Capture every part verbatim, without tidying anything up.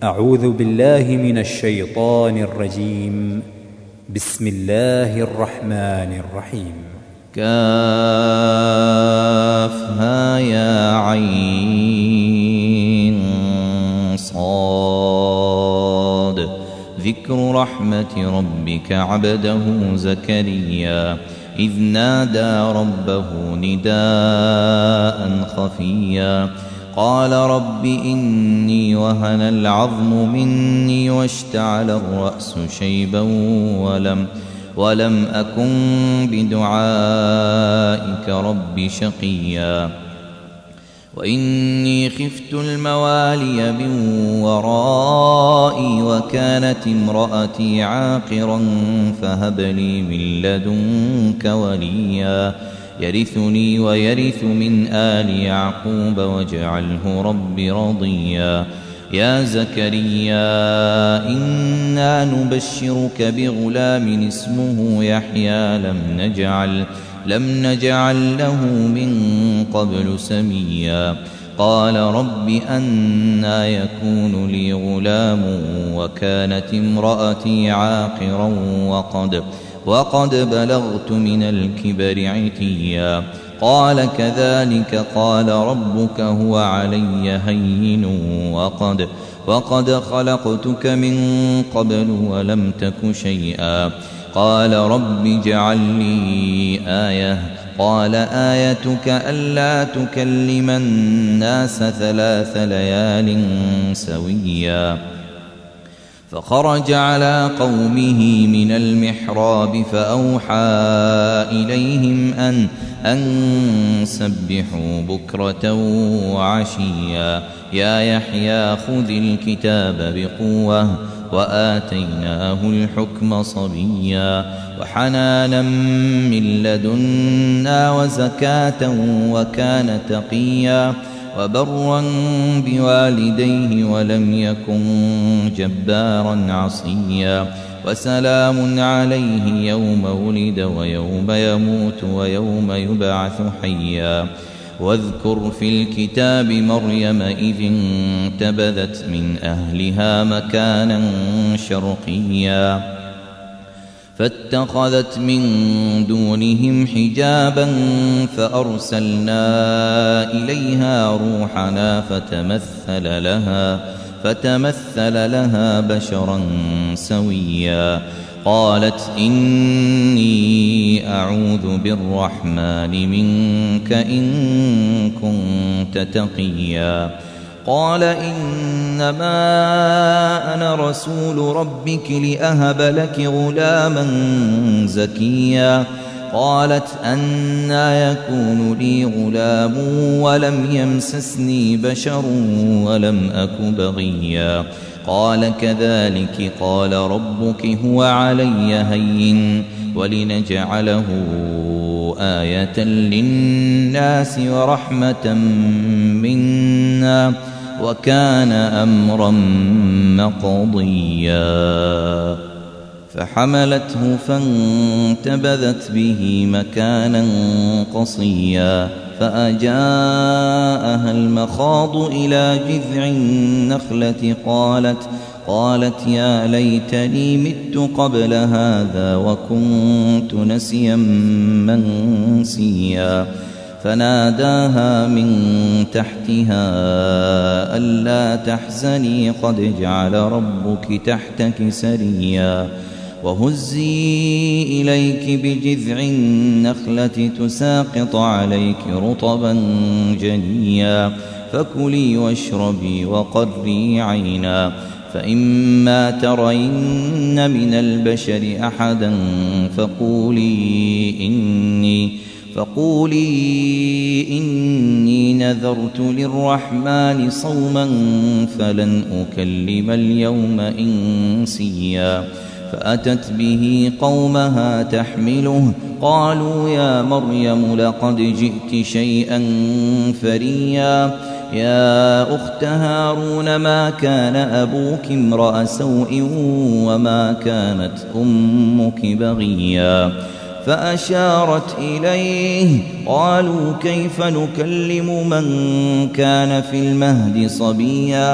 أعوذ بالله من الشيطان الرجيم. بسم الله الرحمن الرحيم. كافها يا عين صاد. ذكر رحمة ربك عبده زكريا إذ نادى ربه نداء خفيا قال رب إني وهن العظم مني واشتعل الرأس شيبا ولم, ولم أكن بدعائك رب شقيا وإني خفت الموالي من ورائي وكانت امرأتي عاقرا فهب لي من لدنك وليا يرثني ويرث من آل يعقوب واجعله رب رضيا يا زكريا إنا نبشرك بغلام اسمه يحيى لم نجعل, لم نجعل له من قبل سميا قال رب أنى يكون لي غلام وكانت امرأتي عاقرا وقد وقد بلغت من الكبر عتيا قال كذلك قال ربك هو علي هين وقد, وقد خلقتك من قبل ولم تك شيئا قال رب اجعل لي آية قال آيتك ألا تكلم الناس ثلاث ليال سويا فخرج على قومه من المحراب فأوحى إليهم أن, أن سبحوا بكرة وعشيا يا يحيى خذ الكتاب بقوة وآتيناه الحكم صبيا وحنانا من لدنا وزكاة وكان تقيا وبرا بوالديه ولم يكن جبارا عصيا وسلام عليه يوم ولد ويوم يموت ويوم يبعث حيا واذكر في الكتاب مريم إذ انتبذت من أهلها مكانا شرقيا فاتخذت من دونهم حجابا فأرسلنا إليها روحنا فتمثل لها, فتمثل لها بشرا سويا قالت إني أعوذ بالرحمن منك إن كنت تقيا قال إنما أنا رسول ربك لأهب لك غلاما زكيا قالت أنى يكون لي غلام ولم يمسسني بشر ولم أك بغيا قال كذلك قال ربك هو علي هين ولنجعله آية للناس ورحمة منا وكان أمرا مقضيا فحملته فانتبذت به مكانا قصيا فأجاءها المخاض إلى جذع النخلة قالت قالت يا ليتني مت قبل هذا وكنت نسيا منسيا فناداها من تحتها ألا تحزني قد جعل ربك تحتك سريا وهزي إليك بجذع النخلة تساقط عليك رطبا جنيا فكلي واشربي وقري عينا فإما ترين من البشر أحدا فقولي إني فقولي إني نذرت للرحمن صوما فلن أكلم اليوم إنسيا فأتت به قومها تحمله قالوا يا مريم لقد جئت شيئا فريا يا أخت هارون ما كان أبوك امرأ سوء وما كانت أمك بغيا فأشارت إليه قالوا كيف نكلم من كان في المهد صبيا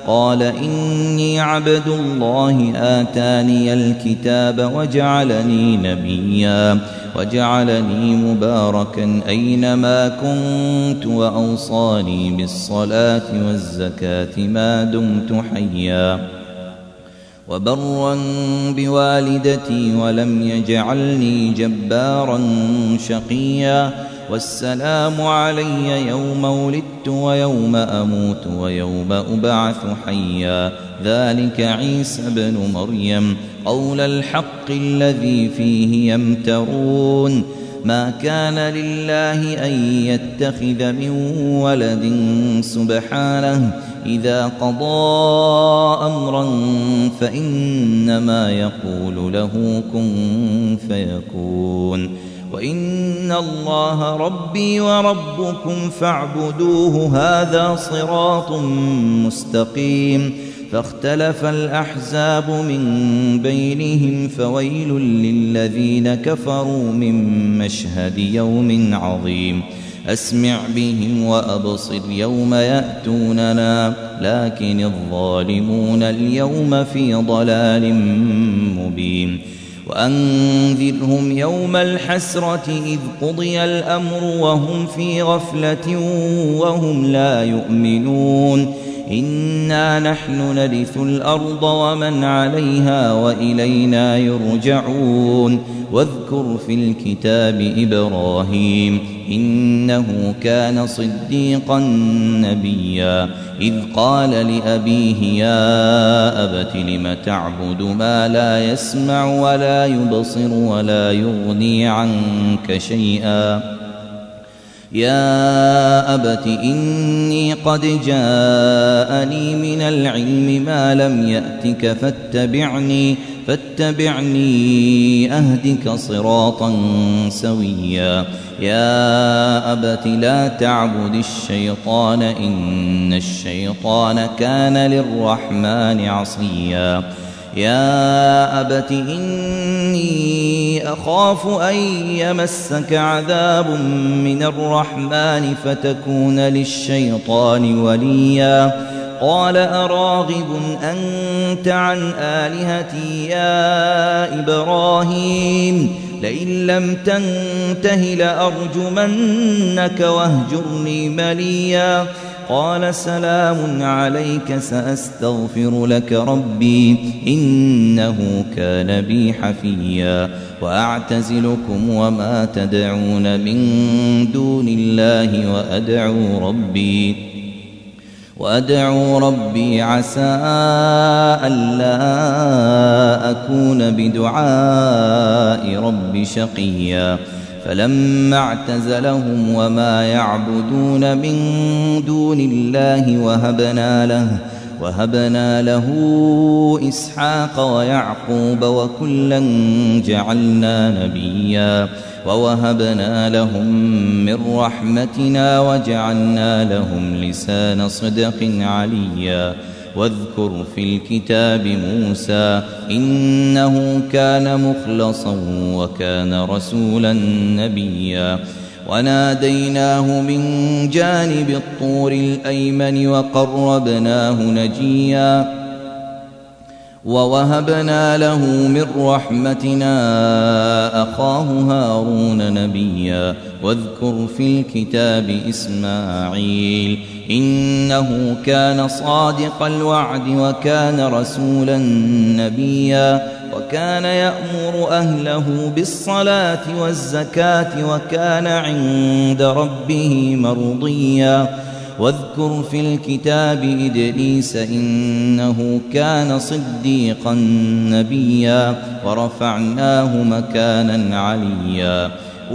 قال إني عبد الله آتاني الكتاب وجعلني نبيا وجعلني مباركا أينما كنت وأوصاني بالصلاة والزكاة ما دمت حيا وبرا بوالدتي ولم يجعلني جبارا شقيا والسلام علي يوم ولدت ويوم أموت ويوم أبعث حيا ذلك عيسى بن مريم قول الحق الذي فيه يمترون ما كان لله أن يتخذ من ولد سبحانه إذا قضى أمرا فإنما يقول له كن فيكون وإن الله ربي وربكم فاعبدوه هذا صراط مستقيم فاختلف الأحزاب من بينهم فويل للذين كفروا من مشهد يوم عظيم أسمع بهم وأبصر يوم يأتوننا لكن الظالمون اليوم في ضلال مبين وأنذرهم يوم الحسرة إذ قضي الأمر وهم في غفلة وهم لا يؤمنون إنا نحن نرث الأرض ومن عليها وإلينا يرجعون واذكر في الكتاب إبراهيم إنه كان صديقا نبيا إذ قال لأبيه يا أبت لم تعبد ما لا يسمع ولا يبصر ولا يغني عنك شيئا يا أبت إني قد جاءني من العلم ما لم يأتك فاتبعني فاتبعني أهدك صراطا سويا يا أبت لا تعبد الشيطان إن الشيطان كان للرحمن عصيا يا أبت إني أخاف أن يمسك عذاب من الرحمن فتكون للشيطان وليا قال أراغب أنت عن آلهتي يا إبراهيم لئن لم تنته لأرجمنك واهجرني مليا قال سلام عليك سأستغفر لك ربي إنه كان بي حفيا وأعتزلكم وما تدعون من دون الله وأدعو ربي وأدعو ربي عسى ألا أكون بدعاء ربي شقيا فلما اعتزلهم وما يعبدون من دون الله وهبنا له وهبنا له إسحاق ويعقوب وكلا جعلنا نبيا ووهبنا لهم من رحمتنا وجعلنا لهم لسان صدق عليا واذكر في الكتاب موسى إنه كان مخلصا وكان رسولا نبيا وناديناه من جانب الطور الأيمن وقربناه نجيا ووهبنا له من رحمتنا أخاه هارون نبيا واذكر في الكتاب إسماعيل إنه كان صادق الوعد وكان رسولا نبيا وكان يأمر أهله بالصلاة والزكاة وكان عند ربه مرضيا واذكر في الكتاب إدريس إنه كان صديقا نبيا ورفعناه مكانا عليا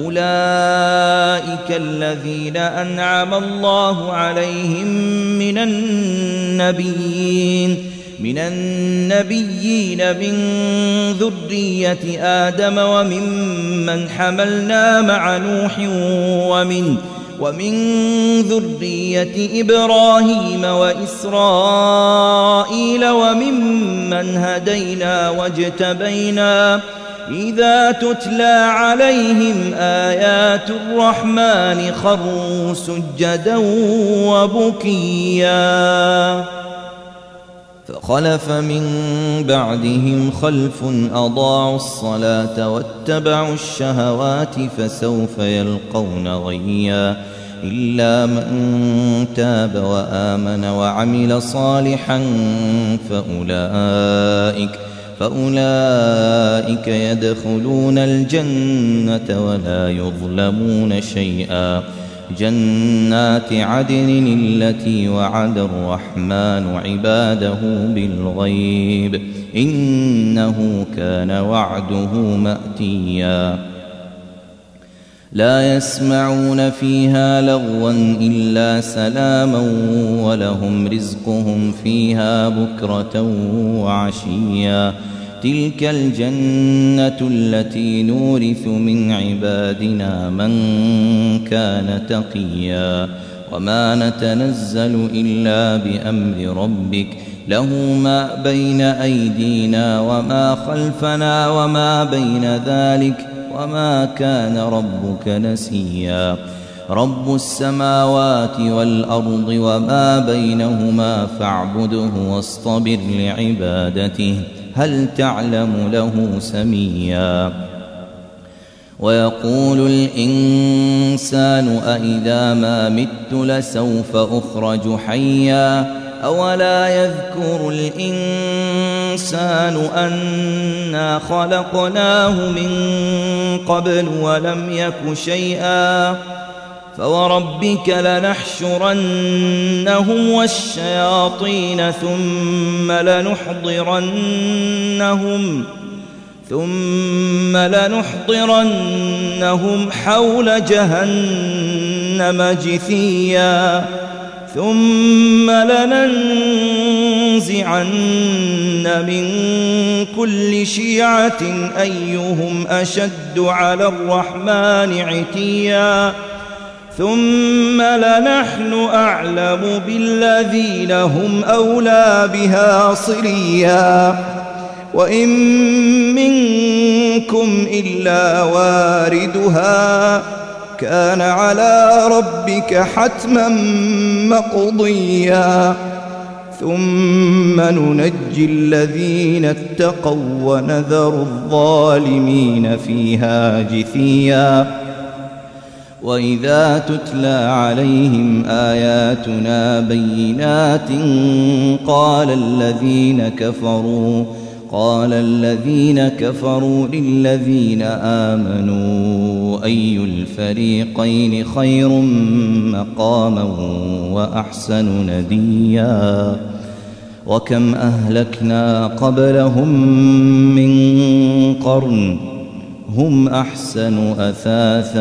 أولئك الذين أنعم الله عليهم من النبيين من النبيين من ذرية آدم وممن حملنا مع نوح ومن ومن ذرية إبراهيم وإسرائيل وممن هدينا واجتبينا إذا تتلى عليهم آيات الرحمن خروا سجدا وبكيا فخلف من بعدهم خلف أضاعوا الصلاة واتبعوا الشهوات فسوف يلقون غيا إلا من تاب وآمن وعمل صالحا فأولئك فأولئك يدخلون الجنة ولا يظلمون شيئا جنات عدن التي وعد الرحمن عباده بالغيب إنه كان وعده مأتيا لا يسمعون فيها لغوا إلا سلاما ولهم رزقهم فيها بكرة وعشيا تلك الجنة التي نورث من عبادنا من كان تقيا وما نتنزل إلا بأمر ربك له ما بين أيدينا وما خلفنا وما بين ذلك وما كان ربك نسيا رب السماوات والأرض وما بينهما فاعبده واصطبر لعبادته هل تعلم له سميا ويقول الإنسان أإذا ما مت لسوف أخرج حيا أولا يذكر الإنسان أنا خلقناه من قبل ولم يك شيئا فوربك لنحشرنهم والشياطين ثم لنحضرنهم ثم لنحضرنهم حول جهنم جثيا ثم لننزعن من كل شيعة أيهم أشد على الرحمن عتيا ثم لنحن أعلم بالذين هم أولى بها صليا وإن منكم إلا واردها كان على ربك حتما مقضيا ثم ننجي الذين اتقوا ونذر الظالمين فيها جثيا وإذا تتلى عليهم آياتنا بينات قال الذين كفروا قال الذين كفروا للذين آمنوا أي الفريقين خير مقاما وأحسن نديا وكم أهلكنا قبلهم من قرن هم أحسن أثاثا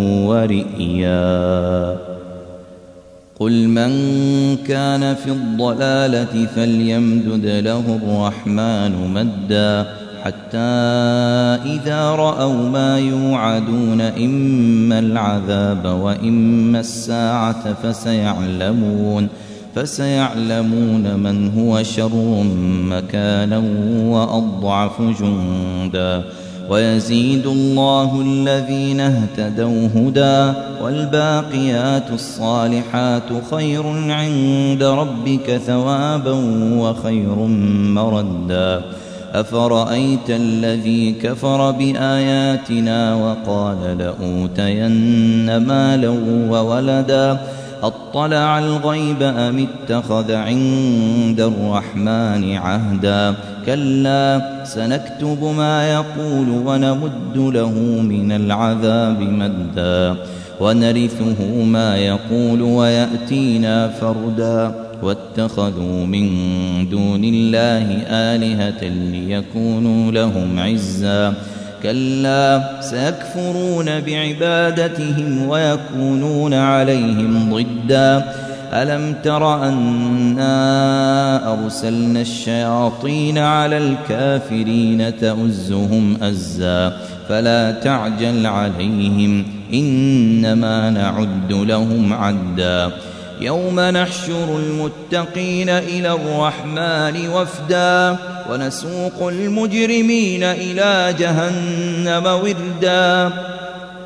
ورئيا قل من كان في الضلالة فليمدد له الرحمن مدا حتى إذا رأوا ما يوعدون إما العذاب وإما الساعة فسيعلمون فسيعلمون من هو شر مكانا وأضعف جندا ويزيد الله الذين اهتدوا هدى والباقيات الصالحات خير عند ربك ثوابا وخير مردا أفرأيت الذي كفر بآياتنا وقال لأوتين مالا وولدا أطلع الغيب أم اتخذ عند الرحمن عهدا كلا سنكتب ما يقول ونمد له من العذاب مدا ونرثه ما يقول ويأتينا فردا واتخذوا من دون الله آلهة ليكونوا لهم عزا كلا سيكفرون بعبادتهم ويكونون عليهم ضدا ألم تر أنا أرسلنا الشياطين على الكافرين تؤزهم أزا فلا تعجل عليهم إنما نعد لهم عدا يوم نحشر المتقين إلى الرحمن وفدا ونسوق المجرمين إلى جهنم وردا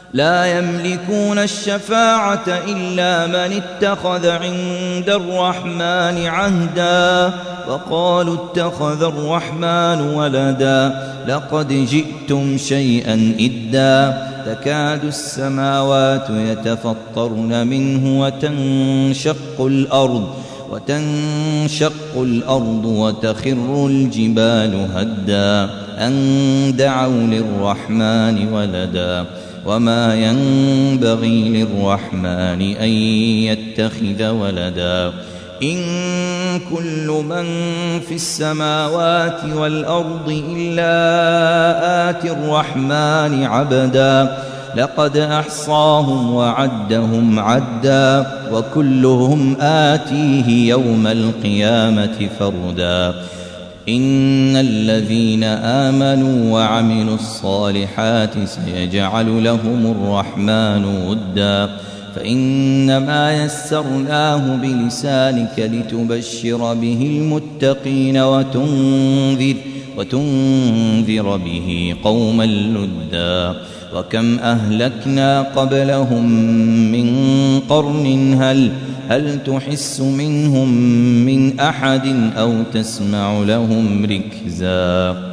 لا يملكون الشفاعة إلا من اتخذ عند الرحمن عهدا وقالوا اتخذ الرحمن ولدا لقد جئتم شيئا إدا تكاد السماوات يتفطرن منه وتنشق الأرض وتنشق الأرض وتخر الجبال هدا أن دعوا للرحمن ولدا وما ينبغي للرحمن أن يتخذ ولدا إن كل من في السماوات والأرض إلا آتي الرحمن عبدا لقد أحصاهم وعدهم عدا وكلهم آتيه يوم القيامة فردا إن الذين آمنوا وعملوا الصالحات سيجعل لهم الرحمن ودا فإنما يسرناه بلسانك لتبشر به المتقين وتنذر, وتنذر به قوما لدا وكم أهلكنا قبلهم من قرن هل, هل تحس منهم من أحد أو تسمع لهم ركزا